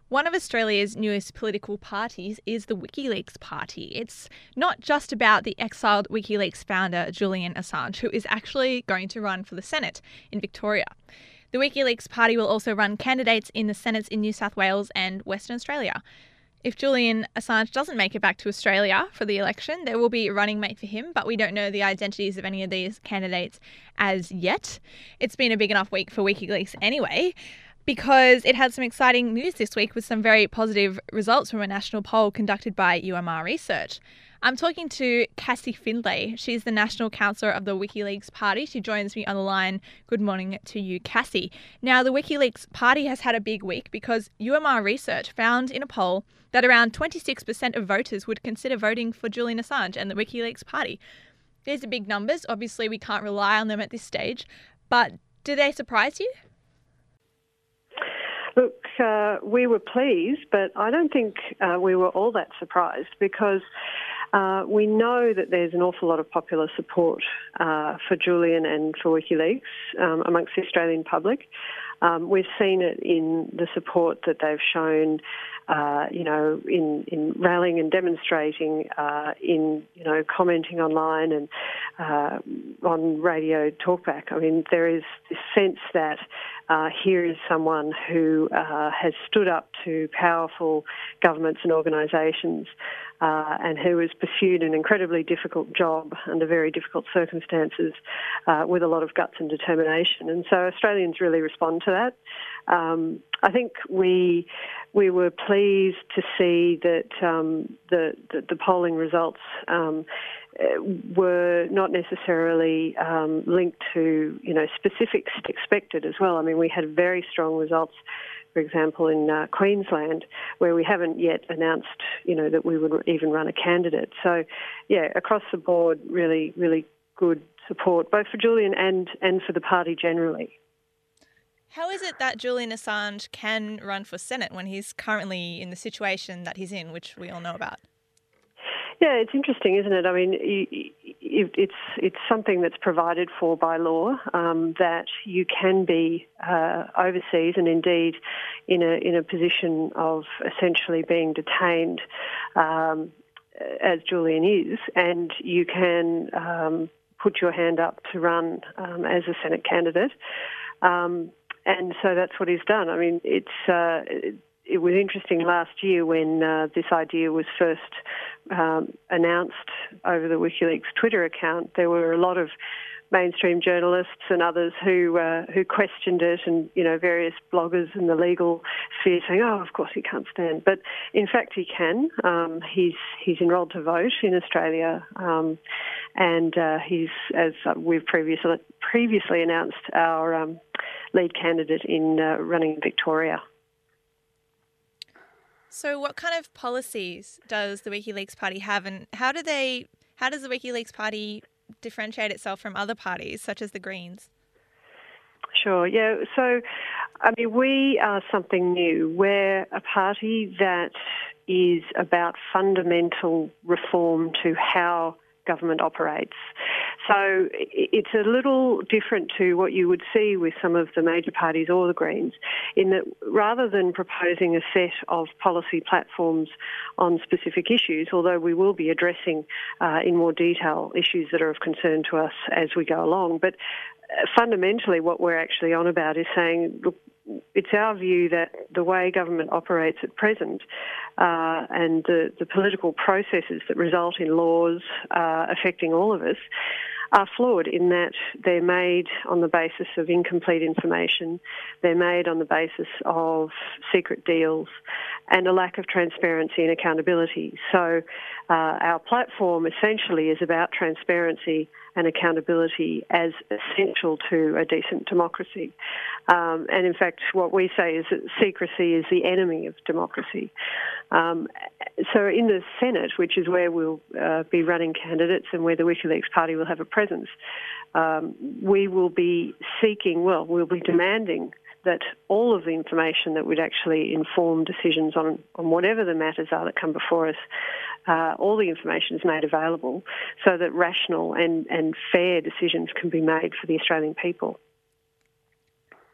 One of Australia's newest political parties is the WikiLeaks Party. It's not just about the exiled WikiLeaks founder Julian Assange, who is actually going to run for the Senate in Victoria. The WikiLeaks Party will also run candidates in the Senates in New South Wales and Western Australia. If Julian Assange doesn't make it back to Australia for the election, there will be a running mate for him, but we don't know the identities of any of these candidates as yet. It's been a big enough week for WikiLeaks anyway, because it had some exciting news this week with some very positive results from a national poll conducted by UMR Research. I'm talking to Cassie Findlay. She's the National Counsellor of the WikiLeaks Party. She joins me on the line. Good morning to you, Cassie. Now, the WikiLeaks Party has had a big week because UMR Research found in a poll that around 26% of voters would consider voting for Julian Assange and the WikiLeaks Party. These are big numbers. Obviously, we can't rely on them at this stage, but do they surprise you? Look, we were pleased, but I don't think we were all that surprised because we know that there's an awful lot of popular support for Julian and for WikiLeaks amongst the Australian public. We've seen it in the support that they've shown, in rallying and demonstrating, in commenting online and on radio talkback. I mean, there is this sense that here is someone who has stood up to powerful governments and organisations and who has pursued an incredibly difficult job under very difficult circumstances with a lot of guts and determination. And so Australians really respond to that. I think we were pleased to see that the polling results were not necessarily linked to specifics expected as well. I mean, we had very strong results, for example, in Queensland, where we haven't yet announced, that we would even run a candidate. So, yeah, across the board, really, really good support, both for Julian and for the party generally. How is it that Julian Assange can run for Senate when he's currently in the situation that he's in, which we all know about? Yeah, it's interesting, isn't it? I mean, it's something that's provided for by law, that you can be overseas and indeed in a position of essentially being detained, as Julian is, and you can put your hand up to run as a Senate candidate. And so that's what he's done. I mean, it was interesting last year when this idea was first announced over the WikiLeaks Twitter account. There were a lot of mainstream journalists and others who questioned it, and various bloggers in the legal sphere saying, "Oh, of course he can't stand." But in fact, he can. He's enrolled to vote in Australia, and he's, as we've previously announced, our lead candidate in running in Victoria. So what kind of policies does the WikiLeaks Party have, and how does the WikiLeaks Party differentiate itself from other parties, such as the Greens? Sure, yeah. So, I mean, we are something new. We're a party that is about fundamental reform to how government operates. So it's a little different to what you would see with some of the major parties or the Greens, in that rather than proposing a set of policy platforms on specific issues, although we will be addressing in more detail issues that are of concern to us as we go along, but fundamentally what we're actually on about is saying, look, it's our view that the way government operates at present and the political processes that result in laws affecting all of us are flawed in that they're made on the basis of incomplete information, they're made on the basis of secret deals and a lack of transparency and accountability. So our platform essentially is about transparency and accountability as essential to a decent democracy. And in fact, what we say is that secrecy is the enemy of democracy. So in the Senate, which is where we'll be running candidates and where the WikiLeaks Party will have a presence, we will be we'll be demanding that all of the information that would actually inform decisions on whatever the matters are that come before us, all the information is made available so that rational and fair decisions can be made for the Australian people.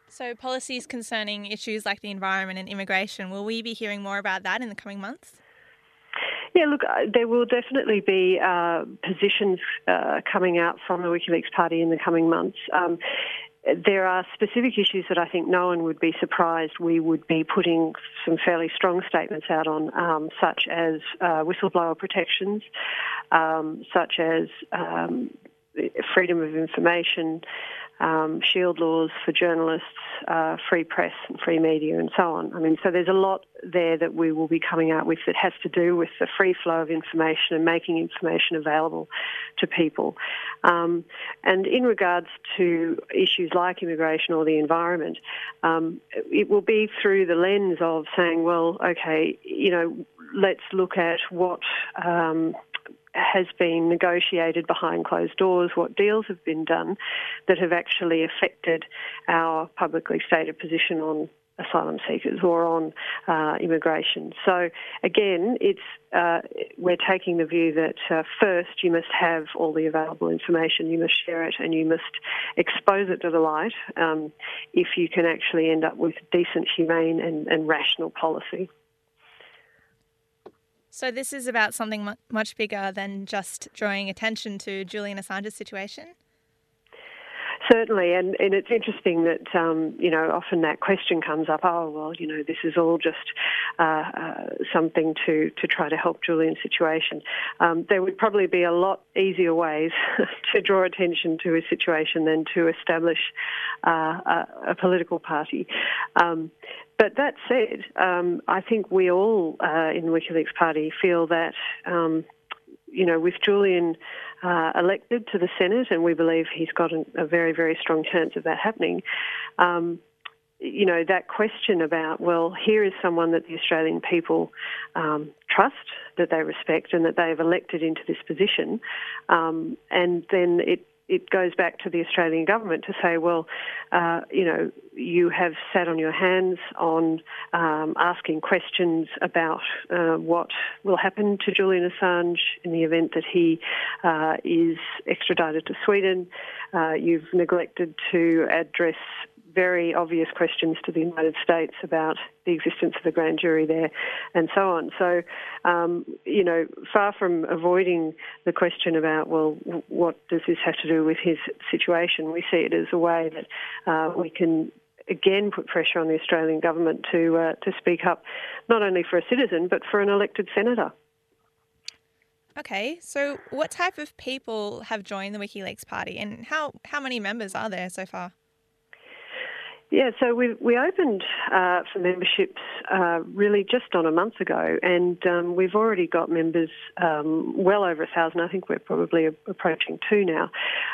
So policies concerning issues like the environment and immigration, will we be hearing more about that in the coming months? Yeah, look, there will definitely be positions coming out from the WikiLeaks party in the coming months. There are specific issues that I think no one would be surprised we would be putting some fairly strong statements out on, such as whistleblower protections, such as freedom of information, shield laws for journalists, free press and free media and so on. I mean, so there's a lot there that we will be coming out with that has to do with the free flow of information and making information available to people. And in regards to issues like immigration or the environment, it will be through the lens of saying, well, okay, let's look at what has been negotiated behind closed doors, what deals have been done that have actually affected our publicly stated position on asylum seekers or on immigration. So again, we're taking the view that first you must have all the available information, you must share it and you must expose it to the light if you can actually end up with decent, humane and rational policy. So this is about something much bigger than just drawing attention to Julian Assange's situation? Certainly, and it's interesting that, often that question comes up, this is all just something to try to help Julian's situation. There would probably be a lot easier ways to draw attention to his situation than to establish a political party. But that said, I think we all in the WikiLeaks party feel that, with Julian elected to the Senate, and we believe he's got a very, very strong chance of that happening, that question about, well, here is someone that the Australian people trust, that they respect, and that they have elected into this position, and then it goes back to the Australian government to say, well, you have sat on your hands on asking questions about what will happen to Julian Assange in the event that he is extradited to Sweden. You've neglected to address very obvious questions to the United States about the existence of the grand jury there and so on. So, far from avoiding the question about, well, what does this have to do with his situation, we see it as a way that we can again put pressure on the Australian government to speak up, not only for a citizen, but for an elected senator. Okay, so what type of people have joined the WikiLeaks party, and how many members are there so far? Yeah, so we opened for memberships really just on a month ago, and we've already got members well over 1,000. I think we're probably approaching 2 now.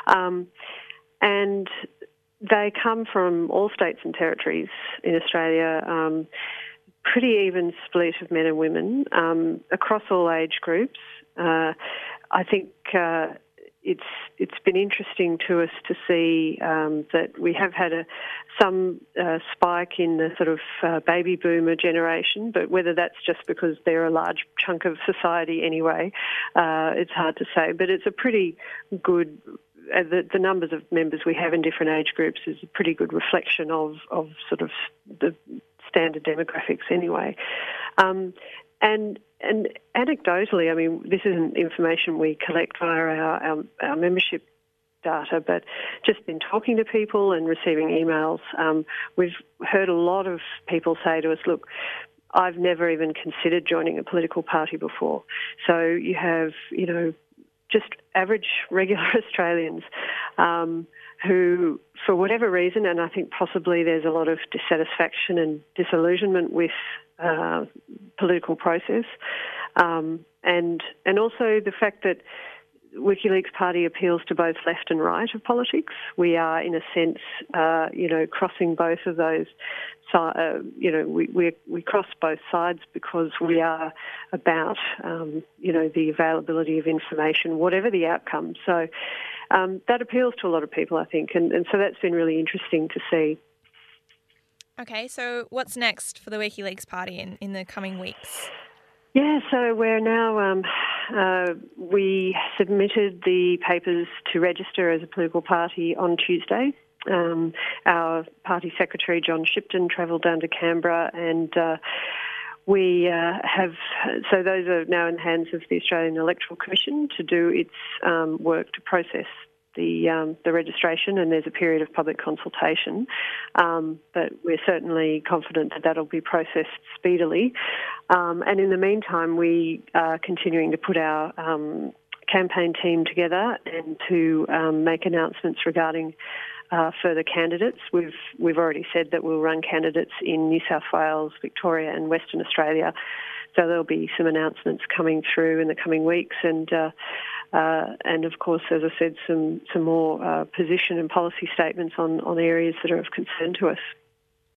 And they come from all states and territories in Australia, pretty even split of men and women across all age groups. I think it's been interesting to us to see that we have had some spike in the sort of baby boomer generation, but whether that's just because they're a large chunk of society anyway, it's hard to say. But it's a pretty good, the numbers of members we have in different age groups is a pretty good reflection of sort of the standard demographics anyway. And anecdotally, I mean, this isn't information we collect via our membership data, but just in talking to people and receiving emails, we've heard a lot of people say to us, look, I've never even considered joining a political party before. So you have, just average, regular Australians who, for whatever reason, and I think possibly there's a lot of dissatisfaction and disillusionment with political process, and also the fact that WikiLeaks Party appeals to both left and right of politics. We are, in a sense, crossing both of those. We cross both sides because we are about, the availability of information, whatever the outcome. So that appeals to a lot of people, I think, and so that's been really interesting to see. Okay, so what's next for the WikiLeaks party in the coming weeks? Yeah, so we're now, we submitted the papers to register as a political party on Tuesday. Our party secretary, John Shipton, travelled down to Canberra, and we so those are now in the hands of the Australian Electoral Commission to do its work to process the registration, and there's a period of public consultation. But we're certainly confident that that'll be processed speedily. And in the meantime, we are continuing to put our campaign team together and to make announcements regarding further candidates. We've already said that we'll run candidates in New South Wales, Victoria and Western Australia. So there'll be some announcements coming through in the coming weeks, and of course, as I said, some more position and policy statements on areas that are of concern to us.